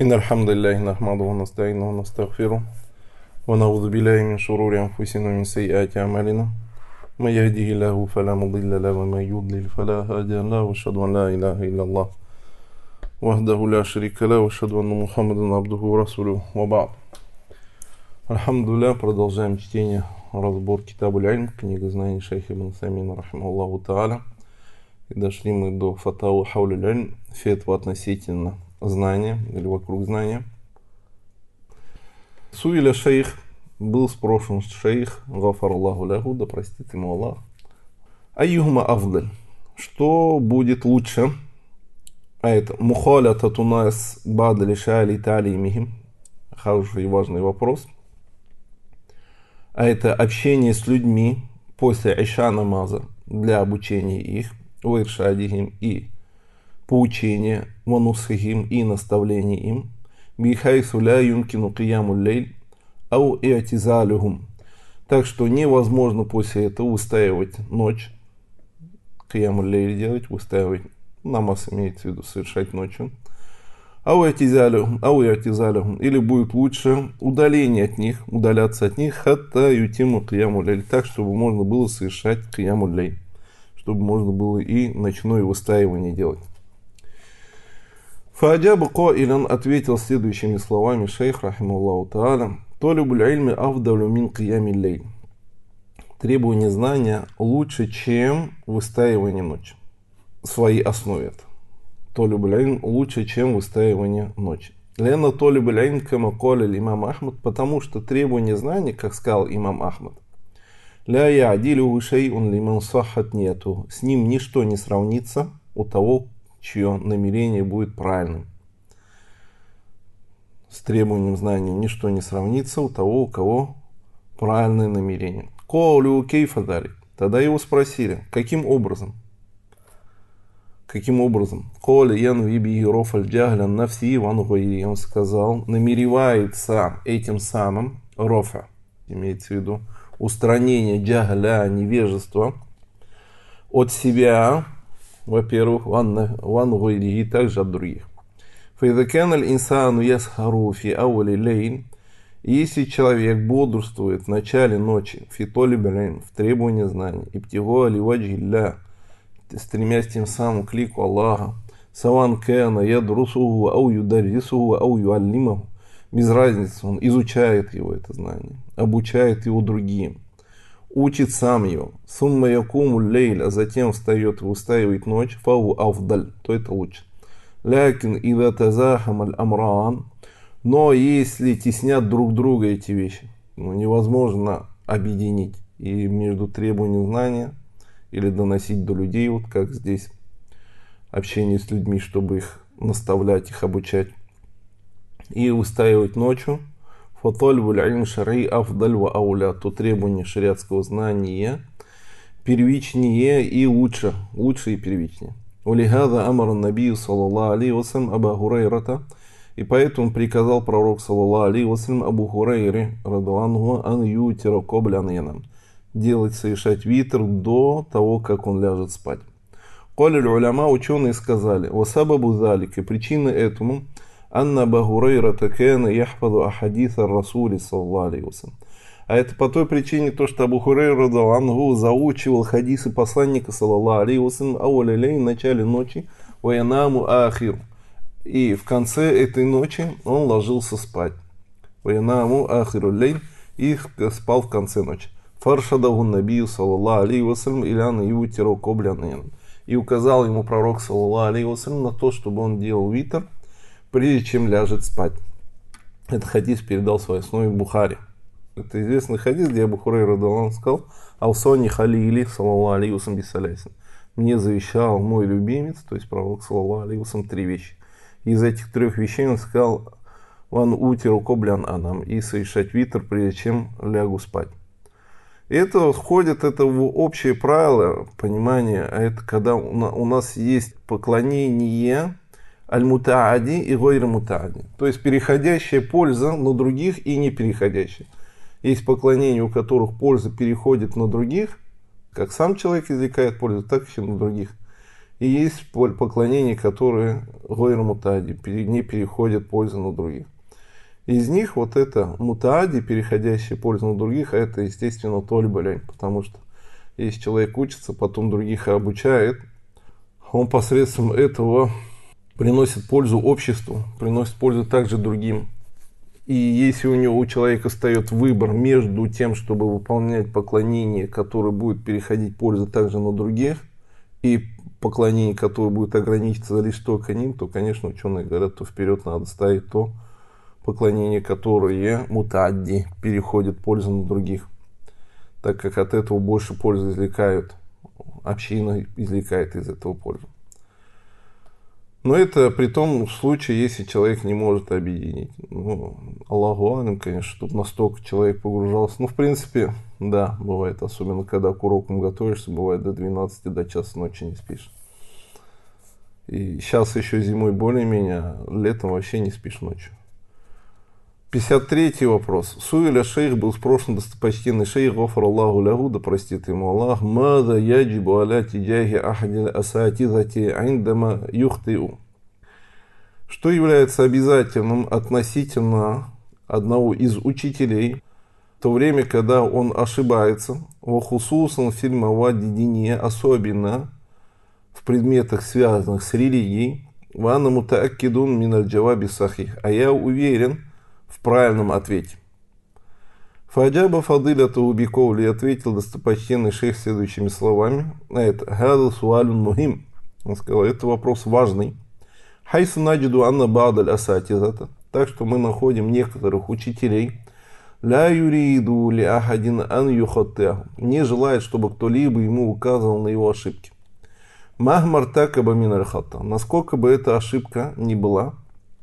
إن الحمد لله نحمده ونستعينه ونستغفره ونعوذ بالله من شرور أنفسنا ومن سيئات أعمالنا من يهده الله فلا مضل له ومن يضلل فلا هادي له وأشهد أن لا إله إلا الله وحده لا شريك له وأشهد أن محمدا عبده ورسوله وبعد. Альхамдулилля, продолжаем чтение, разбор Китабуль Ильм, книга знаний шейха Ибн Усаймина рахимахуллаху тааля. И дошли мы до фатавы хаулюль ильм, фетва относительно знания или вокруг знания. Суиля шейх, был спрошен шейх, гафар Аллаху ляху, да простит ему Аллах. Айюхма афдаль, что будет лучше? А это мухаля татунас бадали шали талимихим. Хороший и важный вопрос. А это общение с людьми после иша намаза для обучения их, уиршадихим и поучения, ванусхихим и наставления им, бихайсу ля юмкину кияму лейль, ау иатизалюхум. Так что невозможно после этого устаивать ночь, кияму лейль делать, устаивать намаз, имеется в виду совершать ночью, ау иатизалюхум, или будет лучше удаление от них, удаляться от них, хатта ютиму кияму лейль, так, чтобы можно было совершать кияму лейль, чтобы можно было и ночное устаивание делать. Фааджаба каилян, ответил следующими словами шейх рахимахуллаху тааля: толибуль ильми афдалю мин киями лейль. Требование знания лучше, чем выстаивание ночи. В своей основе это. Толибуль ильм лучше, чем выстаивание ночи. Лена толибуль ильм кама каля имам Ахмад, потому что требование знания, как сказал имам Ахмад, ля я'дилю шей'ун лиман саххат нету, с ним ничто не сравнится у того, чье намерение будет правильным. С требованием знания ничто не сравнится у того, у кого правильное намерение. Коулю кейфадали. Тогда его спросили, каким образом? Каким образом? Коля ян виби рофаль джахлян нафси ван гойри. Он сказал, намеревается этим самым рофа, имеется в виду устранение джахля, невежества от себя, во-первых, ван гойри, и также от других. Файдакан аль-инсану ясхару фи аули лейн. Если человек бодрствует в начале ночи, фитоли блин, в требовании знаний, ибтиго аливаджилля, стремясь тем самым к лику Аллаха, саван кэна ядрусуху ау юдарисуху ау юаллимаху, без разницы, он изучает его, это знание, обучает его другим, учит сам его, сумма якуму лейль, а затем встает и устаивает ночь, фау афдаль, то это лучше. Лякин ида тазахам аль-амран, но если теснят друг друга эти вещи, невозможно объединить и между требованием знания или доносить до людей, вот как здесь общение с людьми, чтобы их наставлять, их обучать, и устаивать ночью, фатольбуль ильм шар'i афдаль ва ауля, то требование шариатского знания первичнее и лучше и первичнее. Улихада амар набию саллаллаху алейхи вассалям Абу Хурайрата, и поэтому приказал пророк саллаллаху алейхи вассалям Абу Хурайре радаллаху ан ютира кобля ан янам, делать, совершать витр до того, как он ляжет спать. Коля уляма, ученые сказали, васабабу залик, и причина этому, анна Абу Хурайрата кэна яхфаду ахадиса расули саллаллаху алейхи вассалям. А это по той причине, то, что Абу Хурайра радаллаху заучивал хадисы посланника саллаллаху алейхи вассалям ауля лей в начале ночи, ваянаму ахир, и в конце этой ночи он ложился спать. Ваянаму ахиру лей, и спал в конце ночи. Фаршадаху набию саллаллаху алейхи вассалям илян ютиру коблян, и указал ему пророк саллаллаху алейхи вассалям на то, чтобы он делал витр, прежде чем ляжет спать. Этот хадис передал в своей основе Бухари. Это известный хадис, где Абу Хурайра радаллаху сказал: «Аусони халили саллаллаху алейхи вассалям бисалясин». Мне завещал мой любимец, то есть пророк саллаллаху алейхи вассалям, 3 вещи. Из этих 3 вещей он сказал: «Ван утиру коблян анам», и совершать витр, прежде чем лягу спать. И это входит в общее правило понимания, а это когда у нас есть поклонение аль-мутаади и гойр-мутаади, то есть переходящая польза на других и не переходящая. Есть поклонения, у которых польза переходит на других, как сам человек извлекает пользу, так и на других. И есть поклонения, которые гойр мутаади, не переходят пользу на других. Из них вот это мутаади, переходящая пользу на других, это, естественно, толь-балянь, потому что если человек учится, потом других и обучает, он посредством этого приносит пользу обществу, приносит пользу также другим. И если у человека встает выбор между тем, чтобы выполнять поклонение, которое будет переходить пользу также на других, и поклонение, которое будет ограничиться лишь только ним, то, конечно, ученые говорят, то вперед надо ставить то поклонение, которое мутадди, переходит пользу на других, так как от этого больше пользы извлекают, община извлекает из этого пользу. Но это при том случае, если человек не может объединить. Ну, Аллаху алям, конечно, тут настолько человек погружался. Ну, в принципе, да, бывает, особенно когда к урокам готовишься, бывает до 12, до часа ночи не спишь. И сейчас еще зимой более-менее, а летом вообще не спишь ночью. 53-й вопрос. Суиля шейх был спрошен достопочтенный шейх, гофар Аллаху лягу, да простит ему Аллах, мада яджибу аля тиджахи ахадиль асатизати айндама юхтиу. Что является обязательным относительно одного из учителей, в то время, когда он ошибается, вахусусан фильма вадидине, особенно в предметах, связанных с религией, ванна мутааккидун миналь джаваби сахих, а я уверен в правильном ответе. Фаджаба фадилята убиковли ответил достопочтенный шейх следующими словами. Это «Хада суалюн мухим». Он сказал, это вопрос важный. «Хайсу наджиду анна бадаль асатизата». Так что мы находим некоторых учителей. «Ля юриду ли ахадин ан юхаттеху». Не желает, чтобы кто-либо ему указывал на его ошибки. «Махмар такаба миналь хатта». Насколько бы эта ошибка ни была.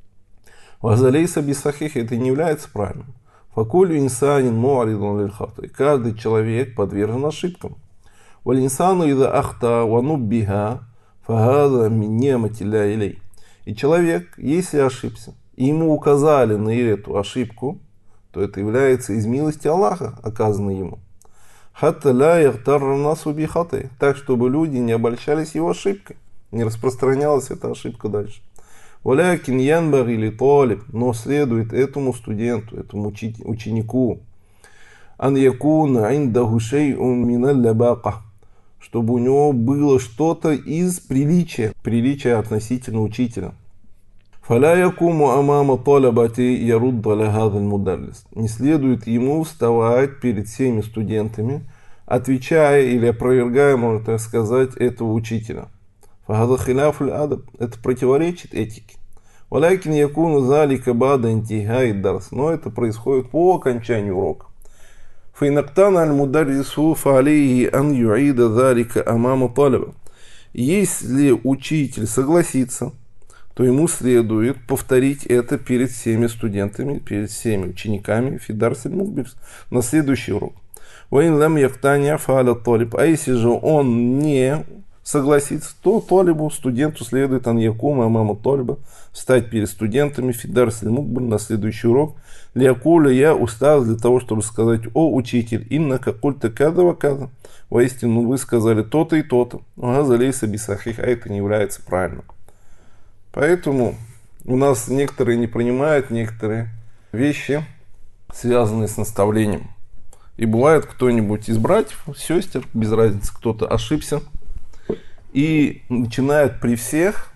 «Вазалейса бисахих» это не является правильным. «Факулю инсанин муаридун лиль хатта». Каждый человек подвержен ошибкам. «Валь инсану ида ахта вануббиха фагада мин немати ля илей». И человек, если ошибся, и ему указали на эту ошибку, то это является из милости Аллаха, оказанной ему. «Хатта ля яхтарра насу бихатай». Так, чтобы люди не обольщались его ошибкой, не распространялась эта ошибка дальше. «Валякин янбаги ли толиб», но следует этому студенту, этому ученику, «ан якуна индаху шей'ун миналь лабака», чтобы у него было что-то из приличия относительно учителя. «Фаля якуму амама талабати ярудда ля хадаль мударрис». Не следует ему вставать перед всеми студентами, отвечая или опровергая, можно так сказать, этого учителя. «Фагада хиляфуль адаб». Это противоречит этике. «Валякин якуну залика бада интихай дарс». Но это происходит по окончанию урока. «Файнактана аль-мударрису фалейхи ан юида залика амама талаба». Если учитель согласится, то ему следует повторить это перед всеми студентами, перед всеми учениками фидарс аль-мукбирс на следующий урок. «Вайн лам яктаня фаля талиб». А если же он не согласится, то талибу, студенту, следует ан якума амама талиба, встать перед студентами фидарс аль-мукбир на следующий урок. Лякуля я устал для того, чтобы сказать: о учитель, инна какульта када када. Воистину вы сказали то-то и то-то. Газалейса бисахих, а это не является правильным. Поэтому у нас некоторые не принимают некоторые вещи, связанные с наставлением. И бывает кто-нибудь из братьев, сестер, без разницы, кто-то ошибся, и начинает при всех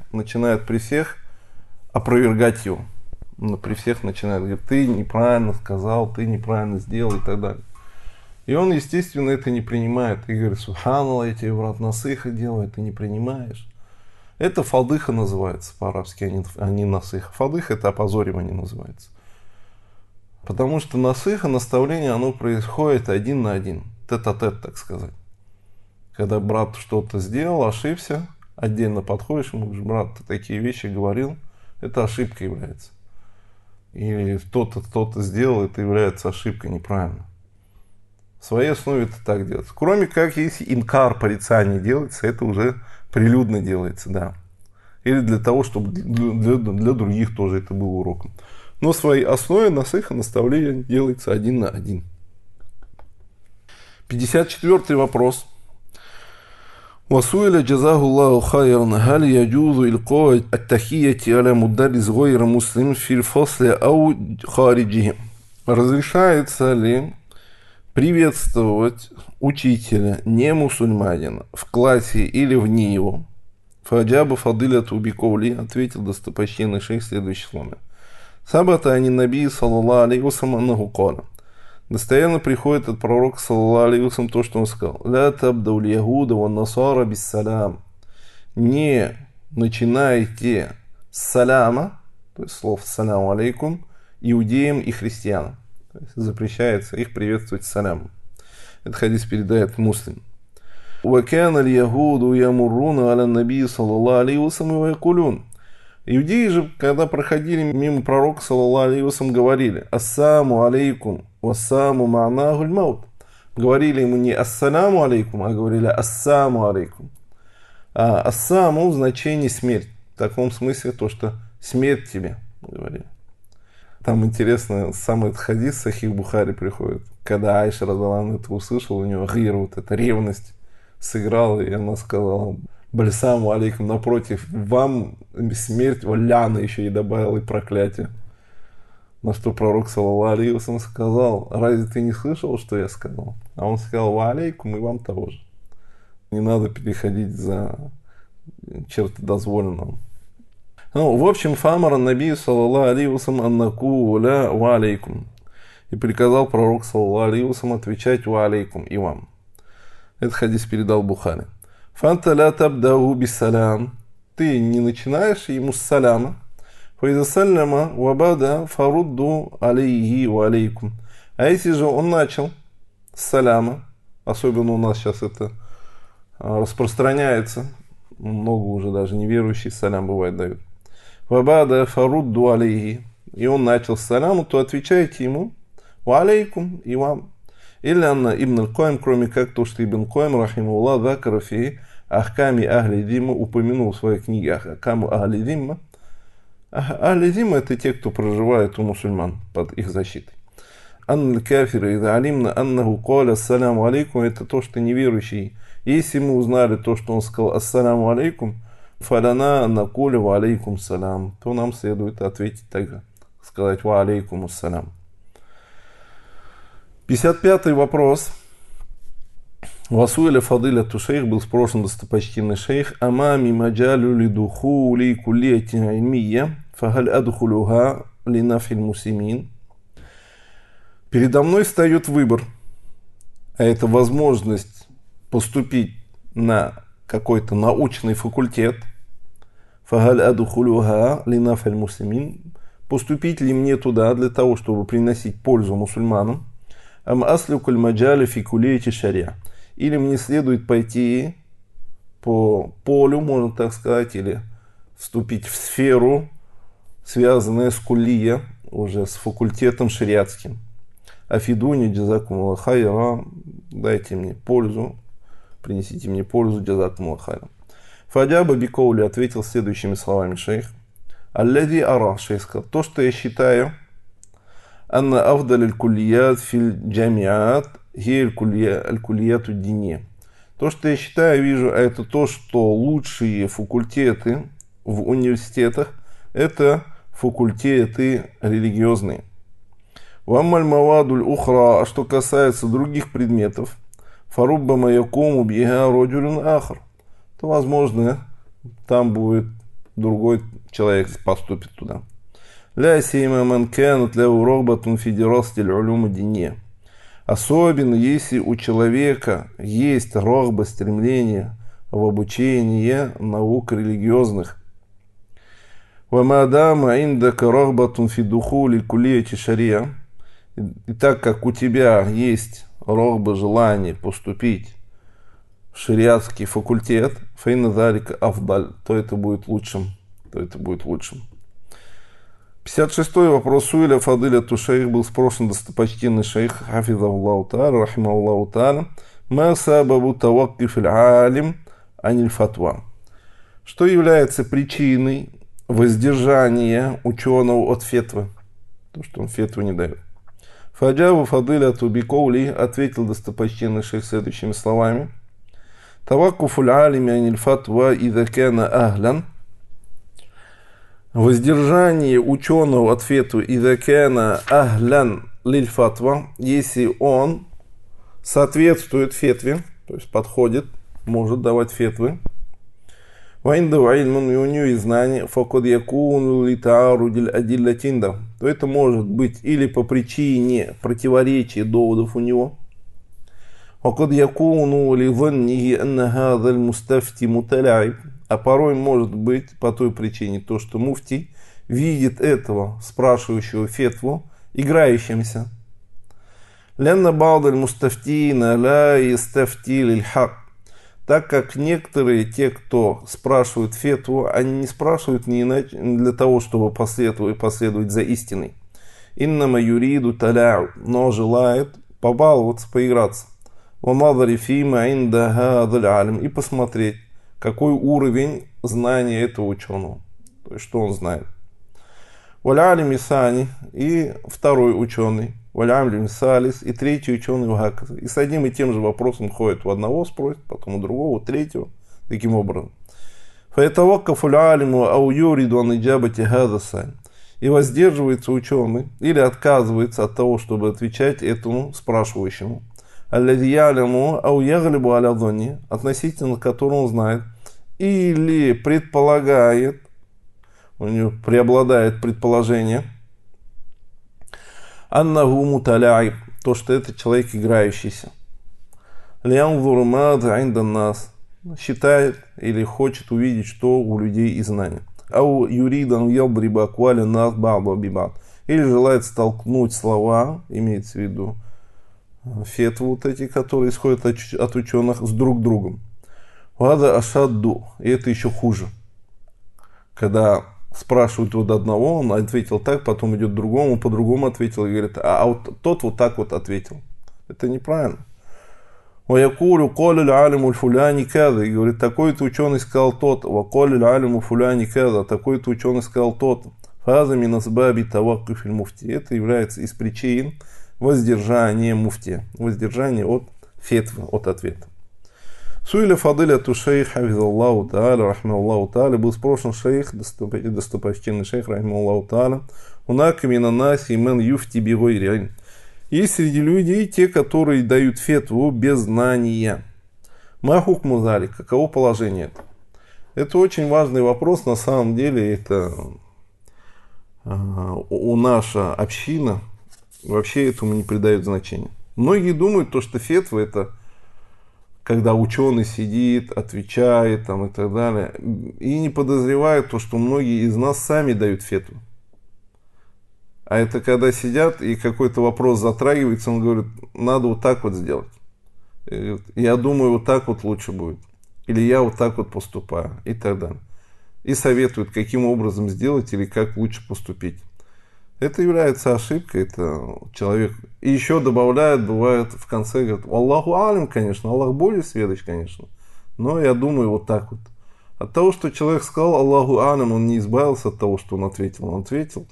опровергать его. При всех начинает говорить: ты неправильно сказал, ты неправильно сделал и так далее. И он, естественно, это не принимает. И говорит: субханаллах, я тебе, брат, насыха делаю, ты не принимаешь. Это фалдыха называется по-арабски, а не насыха. Фалдыха — это опозоривание называется. Потому что насыха, наставление, оно происходит один на один, тет-а-тет, так сказать. Когда брат что-то сделал, ошибся, отдельно подходишь, ему говоришь: брат, ты такие вещи говорил, это ошибка является. Или кто-то сделал, это является ошибкой, неправильно. В своей основе это так делается. Кроме как, если инкар, порицание делается, это уже прилюдно делается, да. Или для того, чтобы для других тоже это было уроком. Но в своей основе насыха, наставление делается один на один. 54-й вопрос. وسئل جزاه الله خيرا هل يجوز إلقاء التحية على مدرس غير مسلم في الفصل أو خارجه? Разрешается ли приветствовать учителя не мусульманина в классе или вне его? Фаджаба фадиляту бикоули, ответил достопочтенный шейх следующим словами. Сабата ани наби саллаллаху алейхи вассалям аннаху каля. Достоверно приходит от пророка саллаллаху алейхи вассалям то, что он сказал. Ля табдауль ягуда ва насара биссалям. Не начинайте с саляма, то есть слов саляму алейкум, иудеям и христианам. То есть запрещается их приветствовать салямом. Этот хадис передает Муслим. وَكَانَ الْيَهُودُ يَمُرُّونَ عَلَى النَّبِيِّ صَلَّى اللَّهُ عَلَيْهِ وَسَلَّمَ وَيَقُولُونَ. Иудеи же, когда проходили мимо пророка, саллаллаху алейхи вассалям, говорили «Ассаму алейкум, вассаму ма'наху аль-маут». Говорили ему не «Ассаляму алейкум», а говорили «Ассаму алейкум». А «Ассаму» в значении смерть. В таком смысле то, что смерть тебе, говорили. Там интересно, сам этот хадис Сахих Бухари приходит. Когда Айша радаллаху это услышала, у нее гир, вот эта ревность сыграла, и она сказала «Бальсаму алейкум», напротив, вам смерть, валяна еще и добавила и проклятие. На что пророк, саллаллаху алейхи вассалям, сказал: разве ты не слышал, что я сказал? А он сказал: ва алейкум, и вам того же. Не надо переходить за черты дозволенного. Ну, в общем, фамара наби, саллаллаху алейхи вассалям, аннаку ля ва алейкум. И приказал пророк, саллаллаху алейхи вассалям, отвечать ва алейкум, и вам. Этот хадис передал Бухари. Фанта ля табдау биссалям. Ты не начинаешь ему с саляма. Фаиза саляма вабада фарудду алейхи ва алейкум. А если же он начал с саляма, особенно у нас сейчас это распространяется, много уже даже неверующих салям бывает дают. Вабада фарудду алейхи. И он начал с саляма, то отвечайте ему ва алейкум, и вам. Или Анна Ибн Аль-Каим, кроме как то, что Ибн Каим, рахимуллах, закарафи, ахками ахли димма, упомянул в своей книге ахкаму ахли димма. Ахли димма — это те, кто проживает у мусульман под их защитой. Анна аль-кафира ида алимна аннаху каля ассаляму алейкум, это то, что неверующий. Если мы узнали то, что он сказал ассаляму алейкум, фаляна накуля ва алейкум салям, то нам следует ответить также, сказать ва алейкум ассалям. 55-й вопрос. Васуэля фадиляту шейх, был спрошен достопочтенный шейх: амами маджалю лидухули куллияти ильмия фагаль адхулюха линафиль мусимин. Передо мной встает выбор, а это возможность поступить на какой-то научный факультет. Фагаль адхулюха линафиль мусимин. Поступить ли мне туда для того, чтобы приносить пользу мусульманам? Ам аслюкуль маджали фикулети шария. Или мне следует пойти по полю, можно так сказать, или вступить в сферу, связанную с кулия, уже с факультетом шариатским. Афидуни джазакум хайра, дайте мне пользу, принесите мне пользу, джазакум хайра. Фаджаба бикоули, ответил следующими словами шейх. Аллади ара, шейх сказал, то, что я считаю, анна афдаль аль-кулият фил джамиат хи аль-кулият ад-динья. То, что я считаю, вижу, это то, что лучшие факультеты в университетах — это факультеты религиозные. Ваммаль мавадуль ухра, а что касается других предметов, фаруббама якуму биха роджулюн ахр, то, возможно, там будет другой человек поступит туда. Ля сейма ман канат ляу рогбатун фи дирасати аль-улум ад-динья. Особенно если у человека есть рогба, стремление в обучении наук религиозных. Вамадама индака рогбатун фи духули кулияти шария. И так как у тебя есть рогба, желание поступить в шариатский факультет, фейна залика афдаль, то это будет лучшим. 56-й вопрос. Суиля фадиляту шейх, был спрошен достопочтенный шейх, хафизахуллаху тааля, рахимахуллаху тааля, ма сабабу таваккиф аль-алим аниль фатва. Что является причиной воздержания ученого от фетвы? То, что он фетву не дает. Фаджабу фадиляту бикоули, ответил достопочтенный шейх следующими словами. Таваккуфу алими аниль фатва иза кана ахлян. Воздержание ученого от фетвы иза кана ахлян лиль фатва, если он соответствует фетве, то есть подходит, может давать фетвы. Вайнда вайльман, и у него есть знание, факод якуну литаарудиль адиллатинда, то это может быть или по причине противоречия доводов у него. Факод якуну ливаннихи анна хазаль мустафти муталяйб, а порой может быть по той причине, то, что муфти видит этого спрашивающего фетву играющимся. Лянна баудаль мустафтина ла истафти лиль хак. Так как некоторые, те, кто спрашивают фетву, они не спрашивают не иначе для того, чтобы последовать за истиной. Иннама юриду таляу, но желает побаловаться, поиграться. Вамадари фима инда хадаль алим, и посмотреть, какой уровень знания этого ученого, то есть что он знает. Валяли мисани, и второй ученый. Валяли мисалис, и третий ученый вагакас. И с одним и тем же вопросом ходит, у одного спросит, потом у другого, у третьего. Таким образом. Фаэтаваккафу алиму ау юриду ан иджабати хаза сайн. И воздерживается ученый, или отказывается от того, чтобы отвечать этому спрашивающему. Аллади ялиму ау яглибу аля донни, относительно которого он знает, или предполагает, у него преобладает предположение, аннаху муталяйб, то, что это человек играющийся. Лянзур мада инда нас, считает или хочет увидеть, что у людей из знания. Ау юридан ялбриба аквали нас баба бибат, или желает столкнуть слова, имеется в виду фетвы вот эти, которые исходят от ученых, с друг другом. Вада ашадду, и это еще хуже. Когда спрашивают вот одного, он ответил так, потом идет другому, по-другому ответил и говорит, а вот тот вот так вот ответил. Это неправильно. Ваякулю колю алиму фуляни када, и говорит, такой-то ученый сказал тот, ваколю алиму фуляни када, такой-то ученый сказал тот. Фаза минасбаби таваккуф иль муфти. Это является из причин воздержания муфти, воздержания от фетвы, от ответа. Суиля фадыля ту шейх хафизаллаху тааля, рахмаллаху тааля, был спрошен шейх, достопочтенный шейх, рахмаллаху тааля, унака минанаси мен юфти бигой реаль. Есть среди людей те, которые дают фетву без знания. Махук музали, каково положение это? Это очень важный вопрос, на самом деле, это у наша община вообще этому не придает значения. Многие думают, что фетва это когда ученый сидит, отвечает там, и так далее, и не подозревают то, что многие из нас сами дают фетву. А это когда сидят, и какой-то вопрос затрагивается, он говорит, надо вот так вот сделать. Я думаю, вот так вот лучше будет. Или я вот так вот поступаю, и так далее. И советуют, каким образом сделать, или как лучше поступить. Это является ошибкой, это человек. И еще добавляют, бывает в конце, говорят, Аллаху алим, конечно, Аллах более сведущ, конечно. Но я думаю, вот так вот. От того, что человек сказал Аллаху алим, он не избавился от того, что он ответил. Он ответил.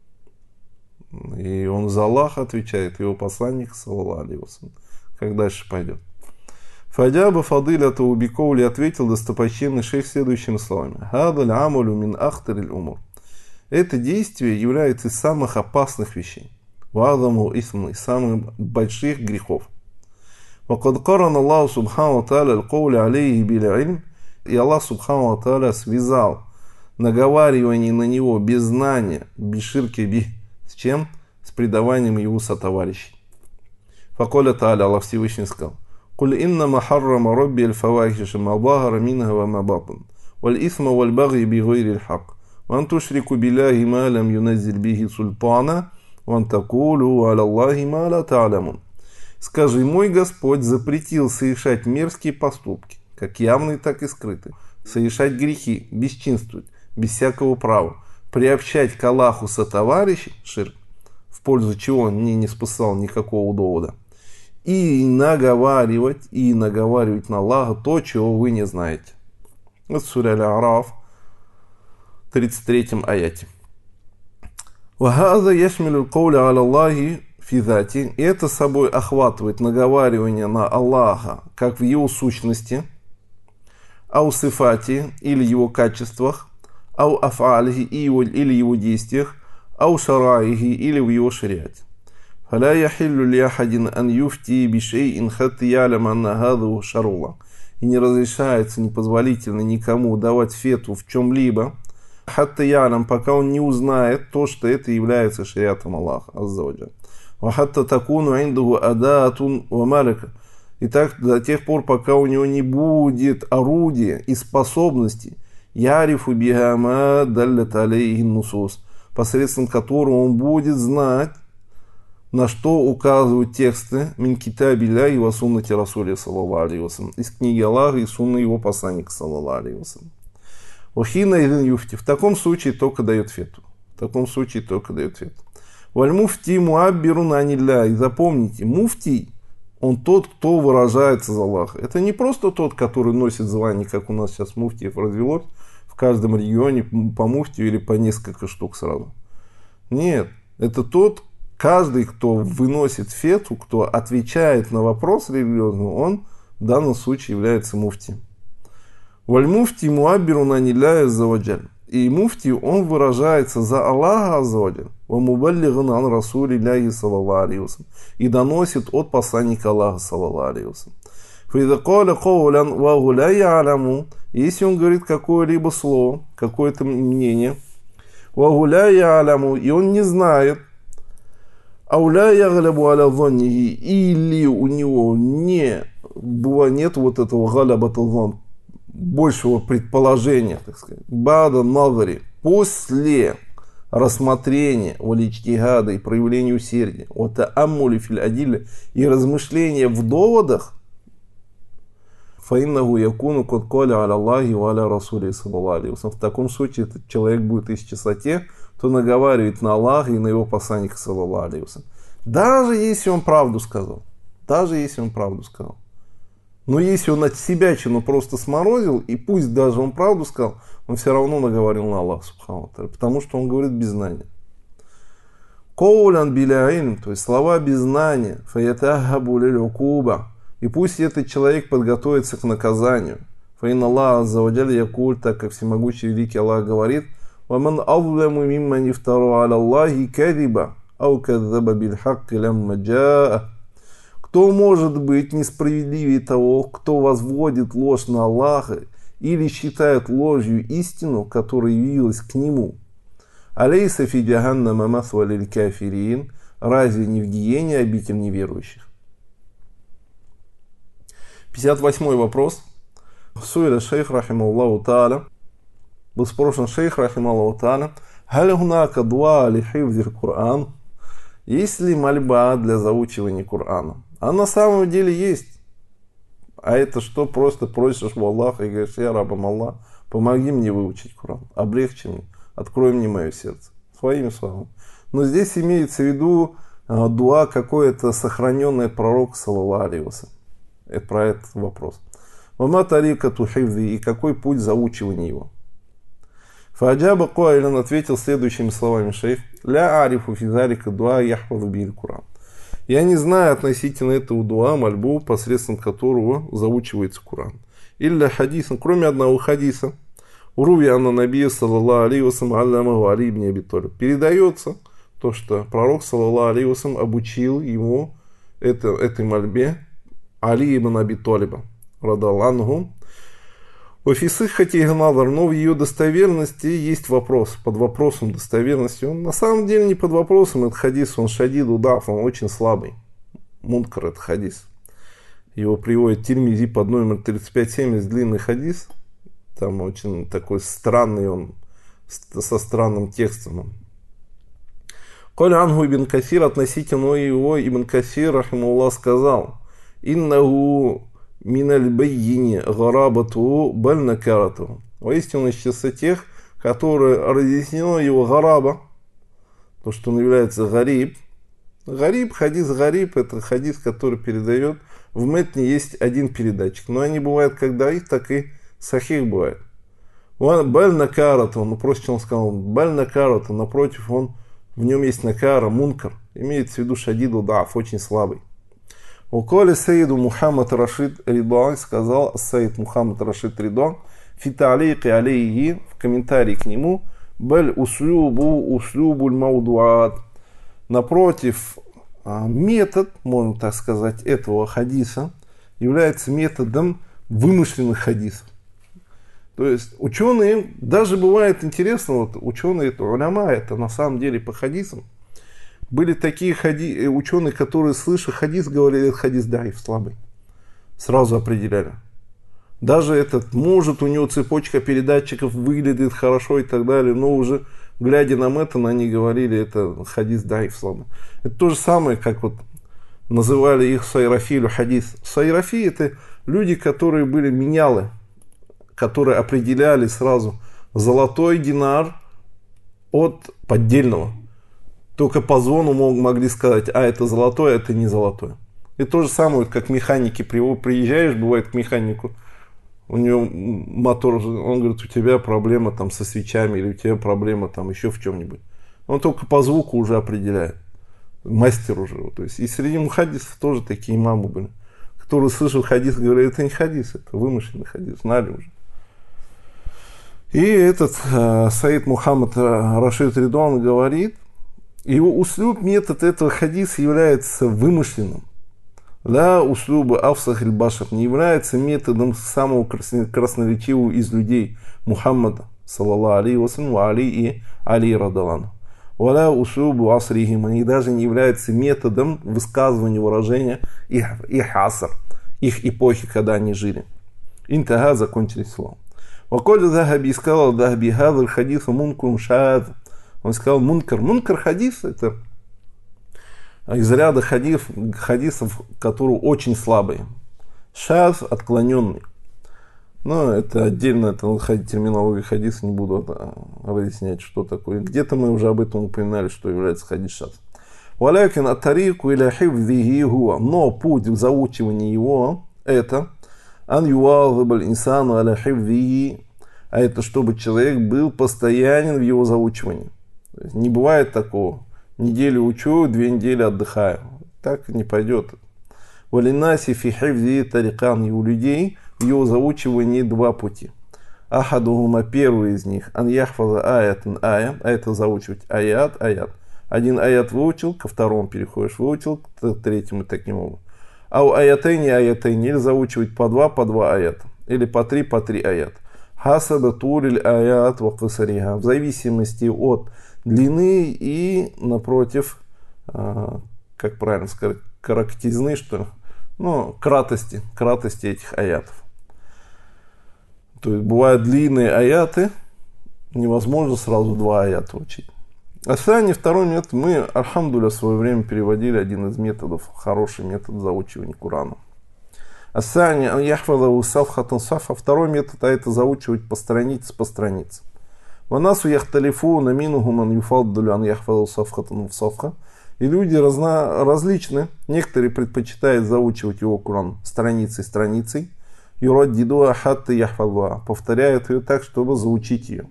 И он за Аллаха отвечает, его посланник, саллаллаху алейхи ва саллям. Как дальше пойдет. Фадяба фадыля таубикоули ответил достопочтенный шейх следующими словами. Хадаль амалю мин ахтариль умур. Это действие является из самых опасных вещей. Вадаму исму, из самых больших грехов. Вакад каран Аллаху субхану тааля аль-каули алейхи биля ильм. И Аллах субхану тааля связал наговаривание на него без знания, без ширки би. С чем? С предаванием его сотоварищей. Факоля тааля, Аллах Всевышний сказал. Куль иннама харрама рабби аль-фавахиша ма захара минха ва ма батан. Валь исма валь баги би гайри аль-хак. Ван тушрику билляхи ма лам юназзиль бихи сульпана, ван такулу аля Аллахи ма ла та'лямун. Скажи, мой Господь запретил совершать мерзкие поступки, как явные, так и скрытые, совершать грехи, бесчинствовать, без всякого права, приобщать к Аллаху сотоварищей, ширк, в пользу чего он не спасал никакого довода, и наговаривать на Аллаха то, чего вы не знаете. Это сура Аль-А'раф, 33 аяте. Вахаза яшмилю кауля аля Аллахи физати. И это собой охватывает наговаривание на Аллаха, как в его сущности, ау сифати, или его качествах, ау афалихи, или его действиях, ау шараихи, или в его шариате. فلا يحل لأحد أن يفتي بشيء حتى يعلم أن هذا شرع الله. И не разрешается, непозволительно никому давать фетву в чем-либо, хатта ялям, пока он не узнает то, что это является шариатом Аллаха азза ва джалля. Ва хатта такуну индаху адатун ва малика. И так до тех пор, пока у него не будет орудия и способностей, ярифу биха ма даллят алейхи нусус, посредством которого он будет знать, на что указывают тексты мин китабилля и ва суннати расуля саллаллаху алейхи ва саллям, из книги Аллаха и сунны его посланника саллаллаху алейхи ва саллям. Вахина иден юфти. В таком случае только дает фетву. В таком случае только дает фетву. Валь муфти муаббирун анилля. И запомните, муфтий, он тот, кто выражается за Аллаха. Это не просто тот, который носит звание, как у нас сейчас муфтиев развелось, в каждом регионе по муфтию или по несколько штук сразу. Нет, это тот, каждый, кто выносит фетву, кто отвечает на вопрос религиозный, он в данном случае является муфтием. Валь муфти муаббирун анилля азза ва джалля. И муфти, он выражается за Аллаха азза ва джалля. Ва мубаллигун ан расулилляхи саллаллаху алейхи ва саллям. И доносит от посланника Аллаха саллаллаху алейхи ва саллям. Фаиза каля каулян ва гу ля я'ламу. Если он говорит какое-либо слово, какое-то мнение, ва гу ля я'ламу, и он не знает, ау ля яглябу аля заннихи, или у него нет вот этого галябата зан, большего предположения, так сказать, бада назари, после рассмотрения валичтигада и проявления усердия, вот аммули фил адилля и размышления в доводах, фаиннаху якуну кад каля аля Аллахи ва аля расули саллаллаху алейхи ва саллям. В таком случае этот человек будет из числа тех, кто наговаривает на Аллаха и на его посланника саллаллаху алейхи ва саллям. Даже если он правду сказал. Даже если он правду сказал. Но если он от себя просто сморозил, и пусть даже он правду сказал, он все равно наговорил на Аллаха субхану ва тааля, потому что он говорит без знания. Коулян биля илм, то есть слова без знания, фаятахабу лиль укуба, и пусть этот человек подготовится к наказанию. Фаин Аллах азза ва джалля якуль, так как всемогущий великий Аллах говорит, ваман азляму мимман ифтара аля Аллахи кадиба, ау кадзаба биль хакки лямма джаа. Кто может быть несправедливее того, кто возводит ложь на Аллаха или считает ложью истину, которая явилась к нему? Алейса фи джаханнама масва лиль кафирин. Разве не в гиене обитель неверующих? 58 вопрос. Суиля шейх рахималлаху тааля. Был спрошен шейх рахималлаху тааля. Халь хунака дуа ли хифзир Кур'ан? Есть ли мольба для заучивания Корана? А на самом деле есть. А это что? Просто просишь у Аллаха и говоришь: я рабам Аллах, помоги мне выучить Коран, облегчи мне, открой мне мое сердце. Своими словами. Но здесь имеется в виду дуа какое-то сохраненное пророк саллаллаху алейхи ва саллям. Это про этот вопрос. Вама тарика тухивзи, и какой путь заучивания его? Фаджаба Куайлан ответил следующими словами шейх: ля арифу физалика дуа яхфазу биль Куран. Я не знаю относительно этого дуа мольбу, посредством которого заучивается Куран. Илля хадисан, кроме одного хадиса. Уруви анна набия саллаллаху алейхи ва саллям аллямаху Али ибн Аби Талиб. Передается то, что пророк саллаллаху алейхи ва саллям обучил ему этой мольбе Али ибн Аби Талиба радаллаху анху. В офисыхати игнадр, но в ее достоверности есть вопрос. Под вопросом достоверности. Он на самом деле не под вопросом. Этот хадис, он шадид удаф, он очень слабый. Мункар это хадис. Его приводит Тирмизи под номер 3570, длинный хадис. Там очень такой странный он, со странным текстом. Коля Ангу ибн Касир, относительно его Ибн Касир, рахимуллах, сказал: иннаху миналь баййини гарабату баль накарату. Воистину он из числа тех, которые разъяснено его гараба, то, что он является гариб. Гариб, хадис гариб, это хадис, который передает. В метне есть один передатчик, но они бывают как даиф, так и сахих бывает. Баль накарату, ну проще он сказал, баль накарату, напротив, он в нем есть накара, мункар, имеется в виду шадиду даф, очень слабый. Уколи Саиду Мухаммад Рашид Ридуан, сказал Саид Мухаммад Рашид Ридуан, фиталики алейхи, в комментарии к нему, баль услюбуль маудуат. Напротив, метод, можно так сказать, этого хадиса является методом вымышленных хадисов. То есть ученые, даже бывает интересно, вот ученые, это уляма, это на самом деле по хадисам, были такие ученые, которые, слыша хадис, говорили, этот хадис даиф, слабый. Сразу определяли. Даже этот, может, у него цепочка передатчиков выглядит хорошо и так далее, но уже, глядя на метан, они говорили, это хадис даиф, слабый. Это то же самое, как вот называли их сайрафилю хадис. Сайрафи – это люди, которые были менялы, которые определяли сразу золотой динар от поддельного. Только по звону могли сказать, а это золотое, а это не золотое. И то же самое, как механики. Приезжаешь, бывает, к механику, у него мотор, он говорит, у тебя проблема там со свечами, или у тебя проблема там еще в чем-нибудь. Он только по звуку уже определяет. Мастер уже. То есть, и среди мухаддисов тоже такие имамы были, которые, слышал хадис, говорят, это не хадис, это вымышленный хадис, знали уже. И этот Саид Мухаммад Рашид Ридуан говорит, его услюб, метод этого хадиса является вымышленным. Ла услюба афсах аль-башар, не является методом самого красноречивого из людей Мухаммада, саллаллаху алейхи вассалям, Али и Али радаллаху. Валя услюбу асрихим, и даже не является методом высказывания выражения их аср, их эпохи, когда они жили. Интага, закончились словом. Ваколя Захаби сказал, Захаби хадр хадису мункун шад. Он сказал, мункар хадис, это из ряда хадисов, которые очень слабые. Шад отклоненный. Но это отдельно, это терминология хадиса, не буду разъяснять, что такое. Где-то мы уже об этом упоминали, что является хадис шад. Валякин атарику иля хивдихи хуа. Но путь в заучивании его, это ан юазыбаль инсану аля хивдихи. А это чтобы человек был постоянен в его заучивании. То есть не бывает такого. Неделю учу, 2 недели отдыхаю. Так не пойдет. Валинаси фи хивзи тарикан. И у людей в его заучивании 2 пути. Ахадухума, первый из них. Ан яхфаза аятан ая. А это заучивать аят. Один аят выучил, ко второму переходишь, выучил, к третьему таким образом. А у аятайни. Или заучивать по 2 аята. Или по 3 аята. Хасаба туриль аят ва касариха. В зависимости от длины и, напротив, как правильно сказать, карактизны, что ли? Ну, кратости этих аятов. То есть, бывают длинные аяты, невозможно сразу 2 аята учить. Асани, второй метод, мы, альхамдулилля, в свое время переводили один из методов, хороший метод заучивания Курана. Асани, яхфадаву сафхатан сафа, второй метод, а это заучивать по странице. Ванасу яхталифу на минугуман юфаддулю ан яхфадаву сафхатан в сафха. И люди различны. Некоторые предпочитают заучивать его Куран страницей. Юраддидуа хатта яхфадуа. Повторяют ее так, чтобы заучить ее.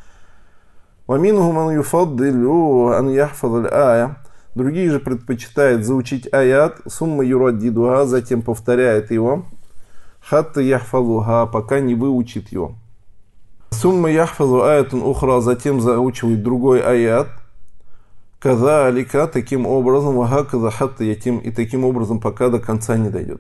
Ваминугуман юфаддулю ан яхфадаль ая. Другие же предпочитают заучить аят, сумма юраддидуа, затем повторяет его, хатта яхфазуха, пока не выучит его. Сумма яхфазу аятун ухра, затем заучивает другой аят, каза алика, таким образом, вахаказа хатта ятим, и таким образом, пока до конца не дойдет.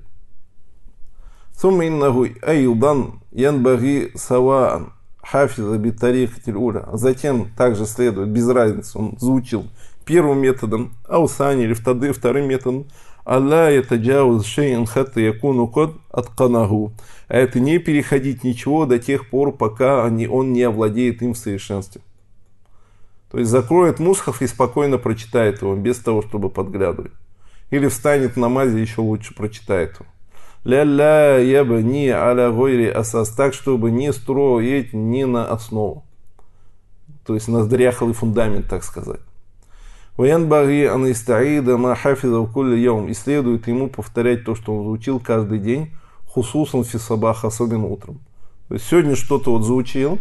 Сумма иннаху айудан янбаги саваан, хафиза битарихатиль уля. Затем также следует, без разницы, он заучил первым методом, аусани или вторым методом, алла ятаджауз шейн хатта якуну код атканаху. А это не переходить ничего до тех пор, пока он не овладеет им в совершенстве. То есть закроет мусхаф и спокойно прочитает его, без того, чтобы подглядывать. Или встанет в намазе, еще лучше прочитает его. Ля-ля яба ни аля гойри асас, так, чтобы не строить ни на основу. То есть на дряхлый фундамент, так сказать. Ваянбаги анистаида ма хафиза в кулли яум. И следует ему повторять то, что он заучил каждый день, хусусан фисабах, особенно утром. То есть сегодня что-то вот заучил,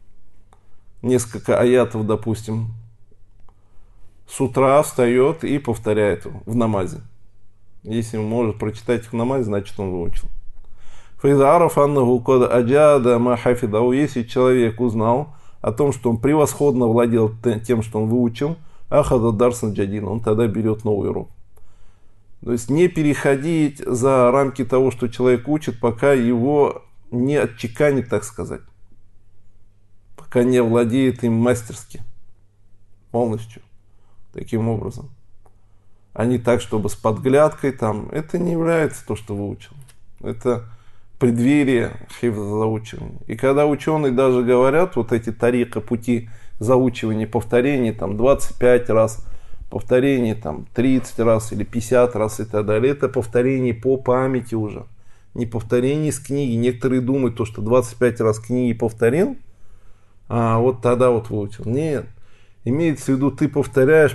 несколько аятов, допустим, с утра встает и повторяет его в намазе. Если он может прочитать их в намазе, значит он выучил. Файзааров аннаху кад аджада ма хафидау. Если человек узнал о том, что он превосходно владел тем, что он выучил, ахада дарсан джадин, он тогда берет новый урок. То есть не переходить за рамки того, что человек учит, пока его не отчеканит, так сказать. Пока не владеет им мастерски. Полностью. Таким образом. А не так, чтобы с подглядкой там. Это не является то, что выучил. Это преддверие хифза заучивания. И когда ученые даже говорят, вот эти тарика, пути заучивания, повторений, там 25 раз, повторение там 30 раз или 50 раз и так далее, это повторение по памяти уже. Не повторение с книги. Некоторые думают, то, что 25 раз книги повторил, а вот тогда вот выучил. Нет. Имеется в виду, ты повторяешь,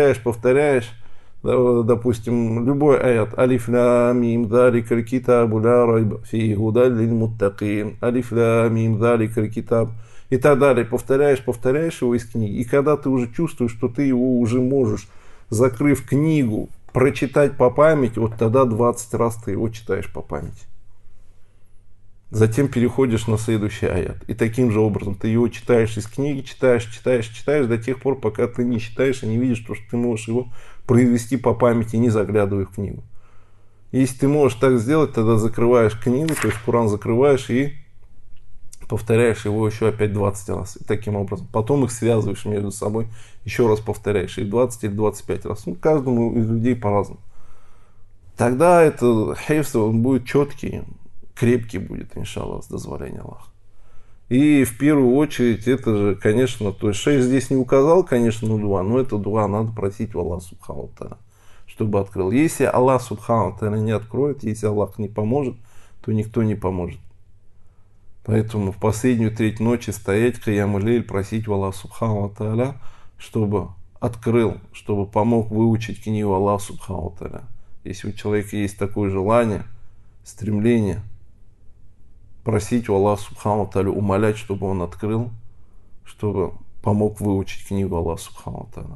допустим, любой аят. Алиф ля мим заликаль китабу ля райба фиhi гудан лиль муттакин. Алиф ля мим заликаль китаб. И так далее. Повторяешь его из книги. И когда ты уже чувствуешь, что ты его уже можешь, закрыв книгу, прочитать по памяти, вот тогда 20 раз ты его читаешь по памяти. Затем переходишь на следующий аят. И таким же образом ты его читаешь из книги, читаешь до тех пор, пока ты не читаешь и не видишь, что ты можешь его произвести по памяти, не заглядывая в книгу. Если ты можешь так сделать, тогда закрываешь книгу, то есть Куран закрываешь и повторяешь его еще опять 20 раз. И таким образом. Потом их связываешь между собой, еще раз повторяешь. И 20 или 25 раз. Ну, каждому из людей по-разному. Тогда это хейфс, он будет четкий, крепкий будет, иншаллах, с дозволения Аллаха. И в первую очередь, это же, конечно, то есть шейх здесь не указал, конечно, дуа, но это дуа надо просить у Аллаха субхану тааля, чтобы открыл. Если Аллах субхану тааля не откроет, если Аллах не поможет, то никто не поможет. Поэтому в последнюю треть ночи стоять киям лейль, просить у Аллаха субхану тааля, чтобы открыл, чтобы помог выучить книгу Аллаха субхану тааля. Если у человека есть такое желание, стремление, просить у Аллаха субхану тааля, умолять, чтобы он открыл, чтобы помог выучить книгу Аллаха субхану тааля.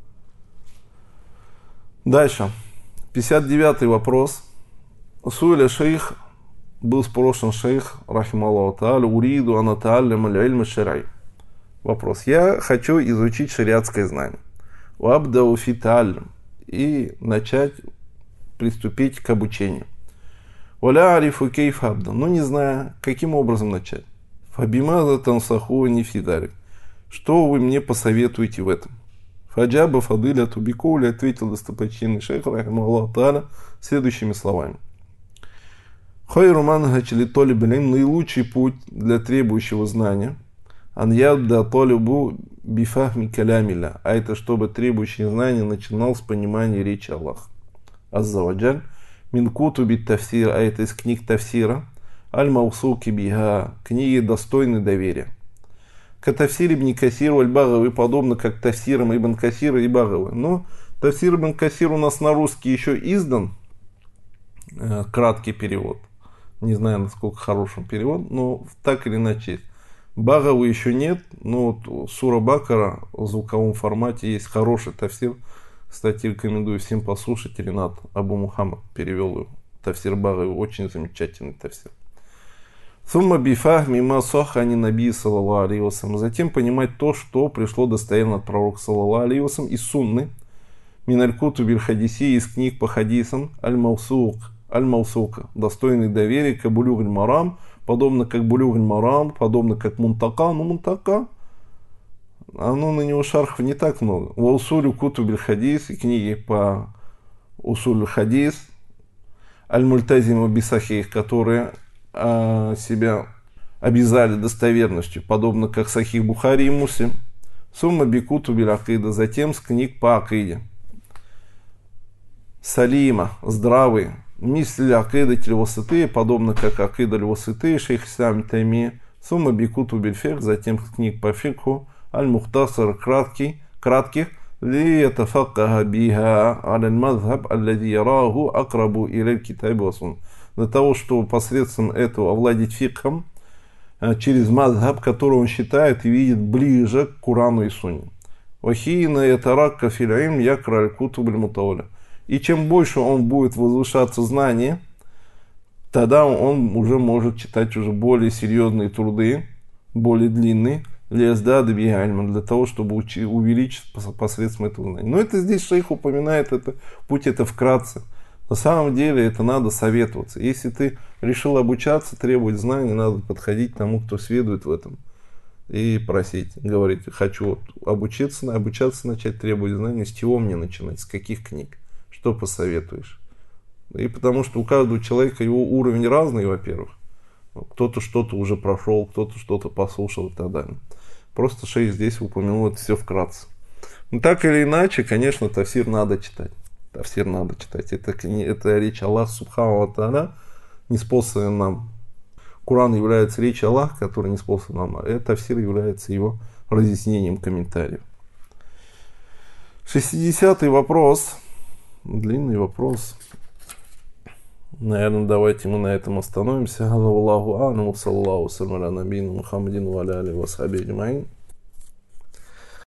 Дальше. 59-й вопрос. Суиля шейх, был спрошен шейх, рахималлаху тааля, уриду ана тааллям аль-ильм шар'и. Вопрос. Я хочу изучить шариатское знание. Вабдау фи тааллям. И начать, приступить к обучению. Валя арифу кейф абда. Но не знаю, каким образом начать. Фабимаза тансаху не фидарик. Что вы мне посоветуете в этом? Фаджаба фадыля тубикуля, ответил достопочтенный шейх, рахималлаху тааля, следующими словами. Хайру манхач ли толибилин, наилучший путь для требующего знания. Аньядда толибу бифахми калямиля. А это чтобы требующий знания начинал с понимания речи Аллаха. Аззаваджаль. Минкуту бит тафсир, а это из книг тафсира. Аль-Маусуки биха. Книги достойны доверия. Катафсир ибн Касир аль-Багави, подобно как тафсирам ибн Касира и Багави. Но тафсир ибн Касир у нас на русский еще издан. Краткий перевод. Не знаю, насколько хороший перевод, но так или иначе есть. Багавы еще нет, но вот сура Бакара в звуковом формате есть хороший тафсир. Кстати, рекомендую всем послушать. Ринат Абу Мухаммад перевел его. Тафсир Багавы, очень замечательный тафсир. Сумма бифах мима сохани наби саллаллаху алейхи вассалям. Затем понимать то, что пришло достоверно от пророка саллаллаху алейхи вассалям из сунны. Миналькуту биль хадиси, из книг по хадисам. Аль-Маусука, достойный доверия, как Булюг аль-Марам, подобно как Булюг аль-Марам, подобно как Мунтака. Но Мунтака, оно на него шархов не так много. Ваусулю кутубиль хадис, и книги по усулю хадис, аль-Мультазиму бисахих, которые себя обязали достоверностью, подобно как Сахих Бухари и Муслим. Сумма бикутубиль акида, затем с книг по акиде. Салима, здравый. Мисли акида тель-васыты, подобно как акида тель-васыты, шейх Ислам Тайми. Сумма бикуту бильфик, затем книг по фикху. Аль-Мухтасар, кратких. Ли ятафаккаха биха аль-мазхаб, аллади яраху акрабу иляль китаби ва сунна. Для того, чтобы посредством этого овладеть фикхом, через мазхаб, который он считает и видит ближе к Курану и Сунне. Вахина ятаракка фил'илм якра аль-кутуб аль-мутауля. И чем больше он будет возвышаться в знании, тогда он уже может читать уже более серьезные труды, более длинные, для того, чтобы увеличить посредством этого знания. Но это здесь шейх упоминает, это путь это вкратце. На самом деле это надо советоваться. Если ты решил обучаться, требовать знаний, надо подходить к тому, кто следует в этом. И просить, говорить, хочу обучаться начать, требовать знаний, с чего мне начинать, с каких книг, что посоветуешь. И потому что у каждого человека его уровень разный, во-первых. Кто-то что-то уже прошел, кто-то что-то послушал и так далее. Просто шейх здесь упомянул это все вкратце. Но так или иначе, конечно, тафсир надо читать. Тафсир надо читать. Это речь Аллаха Субхану ва Тааля, неспосланная нам. Коран является речью Аллаха, который неспослан нам. А тафсир является его разъяснением, комментарием. 60-й вопрос. Длинный вопрос. Наверное, давайте мы на этом остановимся. Аллаху а'ламу, саллаллаху салям аля набийина Мухаммадин ва аля алихи ва асхабихи аджмаин.